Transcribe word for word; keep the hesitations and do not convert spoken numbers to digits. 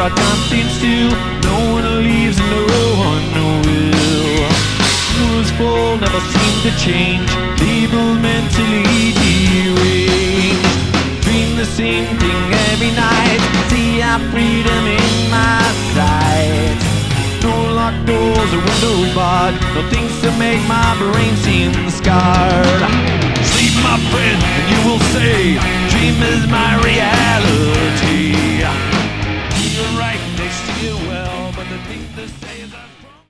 our time seems to. No one leaves and no one will. Rules fall never seem to change. People mentally deranged. Dream the same thing every night. See our freedom in my sight. No locked doors or windows barred. No things to make my brain see in the sky.